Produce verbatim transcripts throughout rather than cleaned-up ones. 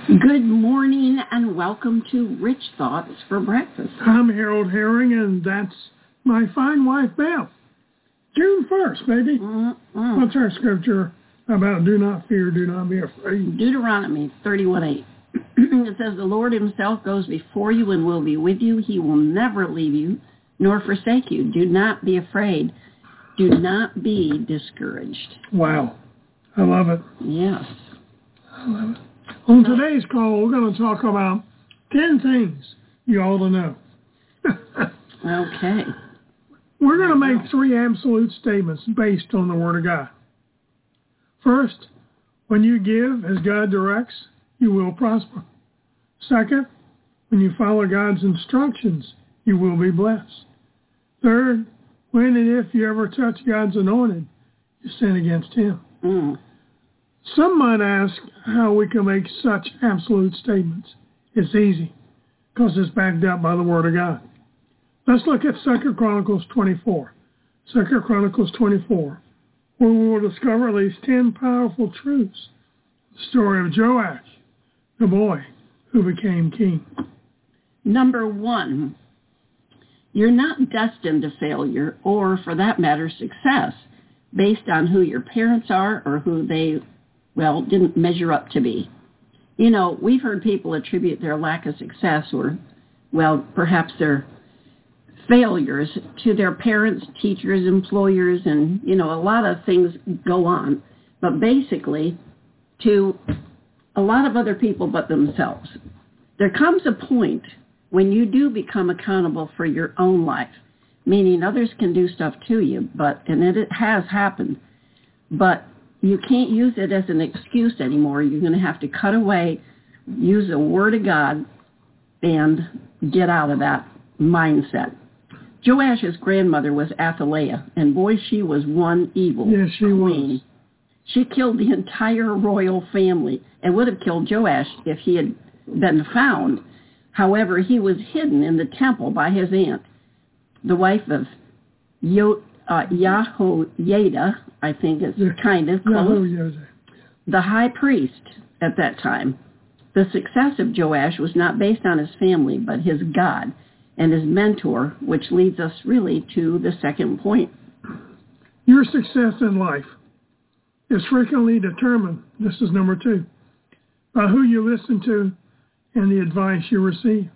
Good morning and welcome to Rich Thoughts for Breakfast. I'm Harold Herring and that's my fine wife, Beth. June first, baby. Mm-mm. What's our scripture about do not fear, do not be afraid? Deuteronomy thirty-one eight. It says, the Lord himself goes before you and will be with you. He will never leave you nor forsake you. Do not be afraid. Do not be discouraged. Wow. I love it. Yes. I love it. On today's call, we're going to talk about ten things you ought to know. Okay. We're going to make three absolute statements based on the Word of God. First, when you give as God directs, you will prosper. Second, when you follow God's instructions, you will be blessed. Third, when and if you ever touch God's anointed, you sin against Him. Mm. Some might ask how we can make such absolute statements. It's easy, because it's backed up by the Word of God. Let's look at Second Chronicles twenty-four. Second Chronicles twenty-four, where we will discover at least ten powerful truths. The story of Joash, the boy who became king. Number one, you're not destined to failure or, for that matter, success based on who your parents are or who they well, didn't measure up to be. You know, we've heard people attribute their lack of success or, well, perhaps their failures to their parents, teachers, employers, and, you know, a lot of things go on. But basically, to a lot of other people but themselves. There comes a point when you do become accountable for your own life, meaning others can do stuff to you, but, and it has happened, but you can't use it as an excuse anymore. You're going to have to cut away, use the Word of God, and get out of that mindset. Joash's grandmother was Athaliah, and boy, she was one evil yes, she queen. Was. She killed the entire royal family and would have killed Joash if he had been found. However, he was hidden in the temple by his aunt, the wife of Yo. Uh, Yahoyada, I think it's yeah. kind of close, Yahoyada. The high priest at that time. The success of Joash was not based on his family, but his God and his mentor, which leads us really to the second point. Your success in life is frequently determined, this is number two, by who you listen to and the advice you receive.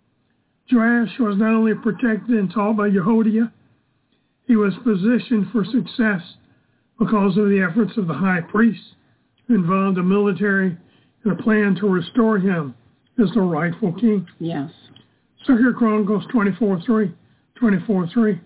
Joash was not only protected and taught by Yehoiada, he was positioned for success because of the efforts of the high priest, who involved the military in a plan to restore him as the rightful king. Yes. Second Chronicles twenty-four three, twenty-four three.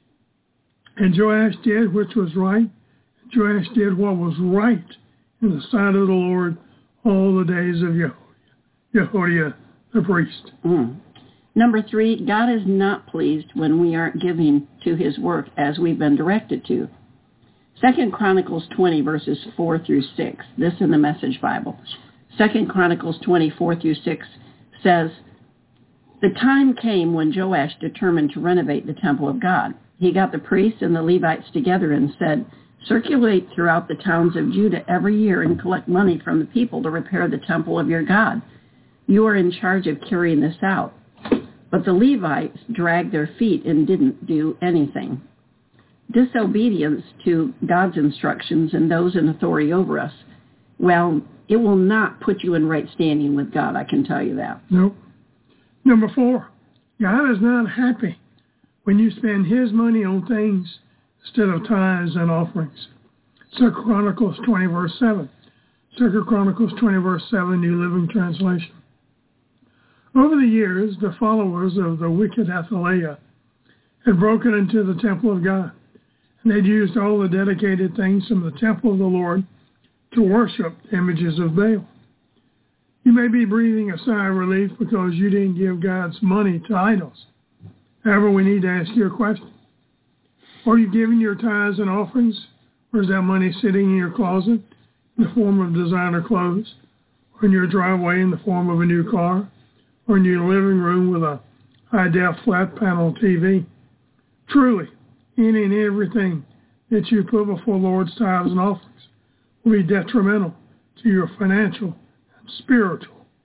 And Joash did which was right. And Joash did what was right in the sight of the Lord all the days of Yehoiada, Yehoiada the priest. Mm. Number three, God is not pleased when we aren't giving to his work as we've been directed to. Second Chronicles twenty, verses four through six, this in the Message Bible. Second Chronicles twenty, four through six says, the time came when Joash determined to renovate the temple of God. He got the priests and the Levites together and said, circulate throughout the towns of Judah every year and collect money from the people to repair the temple of your God. You are in charge of carrying this out. But the Levites dragged their feet and didn't do anything. Disobedience to God's instructions and those in authority over us, well, it will not put you in right standing with God, I can tell you that. Nope. Number four, God is not happy when you spend his money on things instead of tithes and offerings. Second Chronicles twenty, verse seven. Second Chronicles twenty, verse seven, New Living Translation. Over the years, the followers of the wicked Athaliah had broken into the temple of God, and they'd used all the dedicated things from the temple of the Lord to worship images of Baal. You may be breathing a sigh of relief because you didn't give God's money to idols. However, we need to ask you a question. Are you giving your tithes and offerings, or is that money sitting in your closet in the form of designer clothes, or in your driveway in the form of a new car, or in your living room with a high-def flat-panel T V? Truly, any and everything that you put before the Lord's tithes and offerings will be detrimental to your financial and spiritual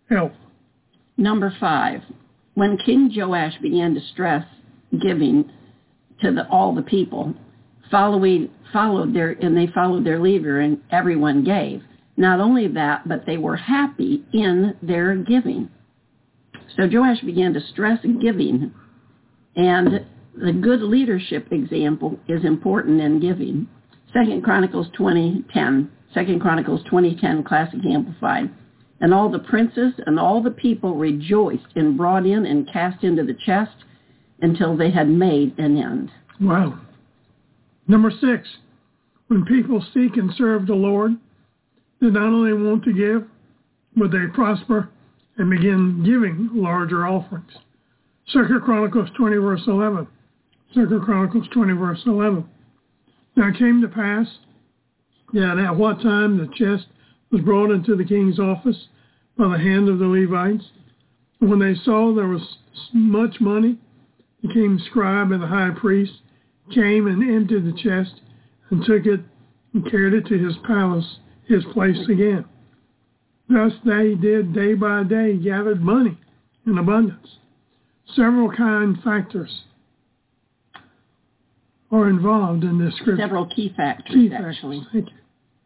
health. Number five, when King Joash began to stress giving to the, all the people, following followed their and they followed their leader, and everyone gave. Not only that, but they were happy in their giving. So Joash began to stress giving, and the good leadership example is important in giving. Second Chronicles twenty ten, Second Chronicles twenty ten, Classic Amplified. And all the princes and all the people rejoiced and brought in and cast into the chest until they had made an end. Wow. Number six, when people seek and serve the Lord, they not only want to give, but they prosper and begin giving larger offerings. Second Chronicles twenty, verse eleven. Second Chronicles twenty, verse eleven. Now it came to pass that at what time the chest was brought into the king's office by the hand of the Levites, and when they saw there was much money, the king's scribe and the high priest came and emptied the chest and took it and carried it to his palace, his place again. Thus they did day by day, gathered money in abundance. Several kind factors are involved in this scripture. Several key factors, key actually. Factors. Thank you.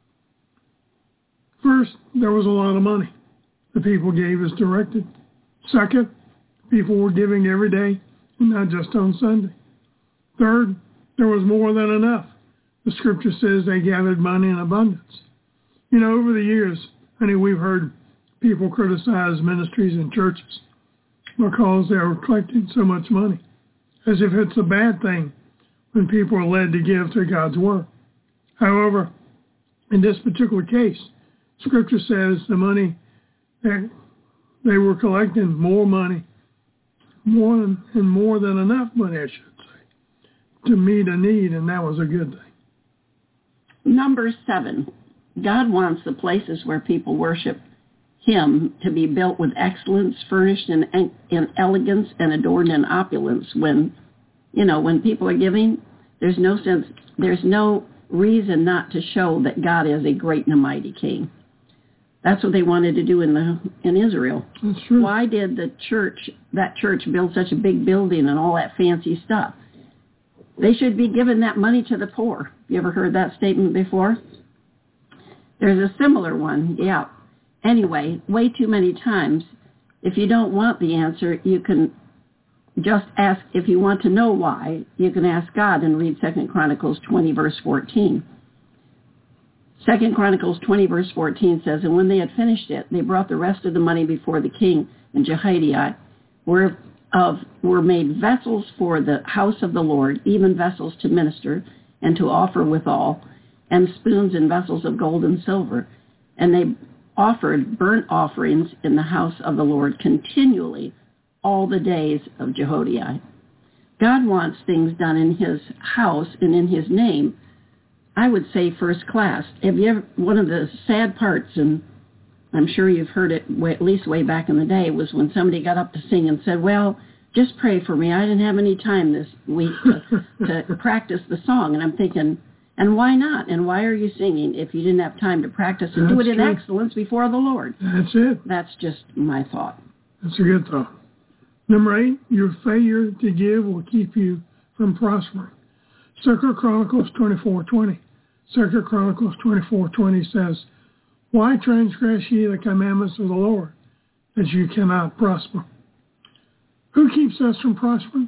First, there was a lot of money. The people gave as directed. Second, people were giving every day and not just on Sunday. Third, there was more than enough. The scripture says they gathered money in abundance. You know, over the years, honey, we've heard people criticize ministries and churches because they are collecting so much money, as if it's a bad thing when people are led to give to God's work. However, in this particular case, scripture says the money that they were collecting, more money, more than, and more than enough money, I should say, to meet a need, and that was a good thing. Number seven, God wants the places where people worship Him to be built with excellence, furnished in, in elegance, and adorned in opulence. When, you know, when people are giving, there's no sense, there's no reason not to show that God is a great and a mighty King. That's what they wanted to do in the in Israel. That's true. Why did the church, that church, build such a big building and all that fancy stuff? They should be giving that money to the poor. You ever heard that statement before? There's a similar one, yeah. Anyway, way too many times, if you don't want the answer, you can just ask. If you want to know why, you can ask God and read Second Chronicles twenty, verse fourteen. Second Chronicles twenty, verse fourteen says, and when they had finished it, they brought the rest of the money before the king and Jehoiada, whereof were made vessels for the house of the Lord, even vessels to minister and to offer withal, and spoons and vessels of gold and silver. And they offered burnt offerings in the house of the Lord continually all the days of Jehoiada. God wants things done in His house and in His name, I would say first class. Have you ever, one of the sad parts, and I'm sure you've heard it way, at least way back in the day, was when somebody got up to sing and said, well, just pray for me. I didn't have any time this week to, to practice the song. And I'm thinking, and why not? And why are you singing if you didn't have time to practice and That's do it in true. excellence before the Lord? That's it. That's just my thought. That's a good thought. Number eight, your failure to give will keep you from prospering. Second Chronicles twenty-four twenty. Second Chronicles twenty-four twenty says, why transgress ye the commandments of the Lord, that you cannot prosper? Who keeps us from prospering?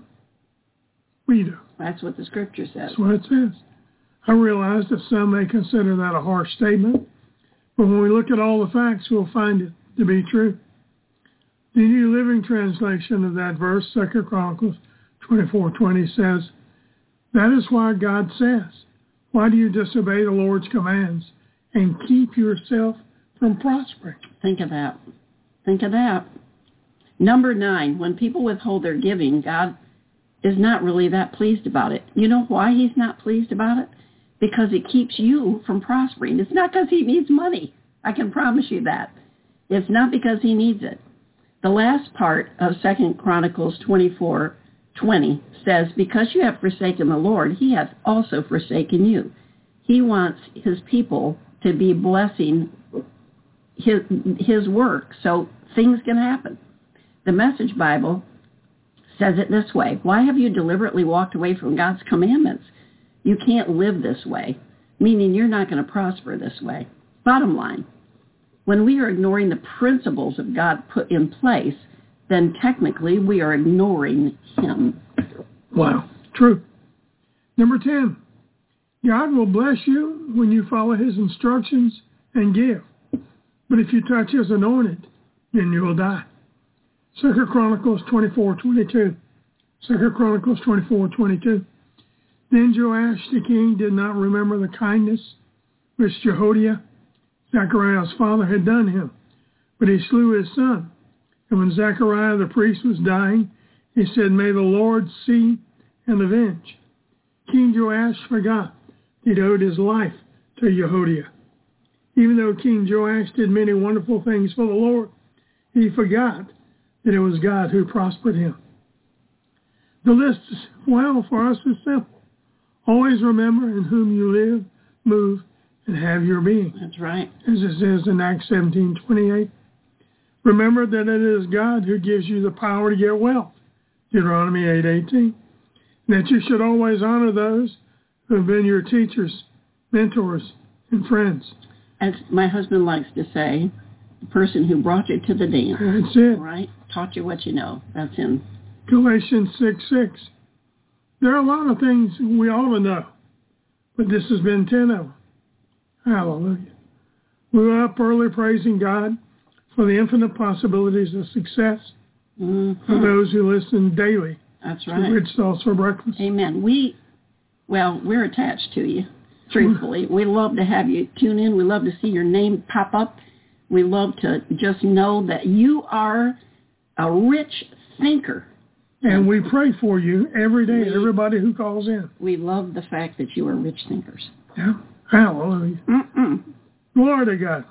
We do. That's what the scripture says. That's what it says. I realize that some may consider that a harsh statement, but when we look at all the facts, we'll find it to be true. The New Living Translation of that verse, Second Chronicles twenty-four twenty, says, that is why God says, why do you disobey the Lord's commands and keep yourself from prospering? Think of that. Think of that. Number nine, when people withhold their giving, God is not really that pleased about it. You know why He's not pleased about it? Because it keeps you from prospering. It's not because He needs money. I can promise you that. It's not because He needs it. The last part of Second Chronicles twenty-four twenty says, because you have forsaken the Lord, He hath also forsaken you. He wants His people to be blessing his, his work. So things can happen. The Message Bible says it this way: why have you deliberately walked away from God's commandments? You can't live this way, meaning you're not going to prosper this way. Bottom line, when we are ignoring the principles of God put in place, then technically we are ignoring him. Wow, true. Number ten, God will bless you when you follow his instructions and give. But if you touch his anointed, then you will die. Second Chronicles twenty-four twenty-two. Second Chronicles twenty-four twenty-two. Then Joash the king did not remember the kindness which Jehoiada, Zechariah's father, had done him, but he slew his son. And when Zechariah the priest was dying, he said, "May the Lord see and avenge." King Joash forgot he owed his life to Jehoiada. Even though King Joash did many wonderful things for the Lord, he forgot that it was God who prospered him. The list, well, for us is simple. Always remember in whom you live, move, and have your being. That's right. As it says in Acts seventeen twenty-eight. Remember that it is God who gives you the power to get wealth. Deuteronomy eight eighteen. That you should always honor those who have been your teachers, mentors, and friends. As my husband likes to say, the person who brought you to the dance. That's it. Right? Taught you what you know. That's him. Galatians six six. There are a lot of things we ought to know, but this has been ten of them. Hallelujah. We were up early praising God for the infinite possibilities of success mm-hmm. for those who listen daily. That's right. To Rich Thoughts for Breakfast. Amen. We, well, we're attached to you, truthfully. We love to have you tune in. We love to see your name pop up. We love to just know that you are a rich thinker. And we pray for you every day, we, everybody who calls in. We love the fact that you are rich thinkers. Yeah. Hallelujah. Mm-mm. Glory to God.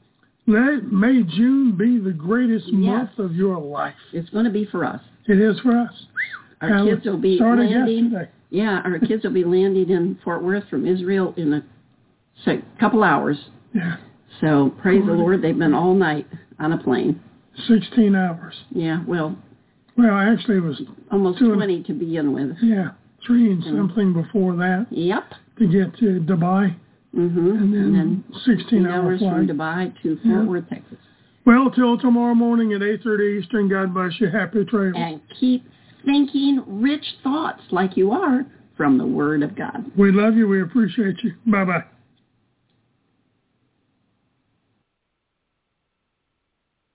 Let, may June be the greatest yes. month of your life. It's going to be for us. It is for us. Our Hallelujah. kids will be Started landing. Yesterday. Yeah, our kids will be landing in Fort Worth from Israel in a so, couple hours. Yeah. So praise Glory. the Lord. They've been all night on a plane. Sixteen hours. Yeah. Well. Well, actually, it was almost twenty and, to begin with. Yeah, three and, and something before that. Yep. To get to Dubai. Mm-hmm. And then, and then sixteen hours flight. from Dubai to Fort yeah. Worth, Texas. Well, till tomorrow morning at eight thirty Eastern, God bless you. Happy trails. And keep thinking rich thoughts like you are from the Word of God. We love you. We appreciate you. Bye-bye.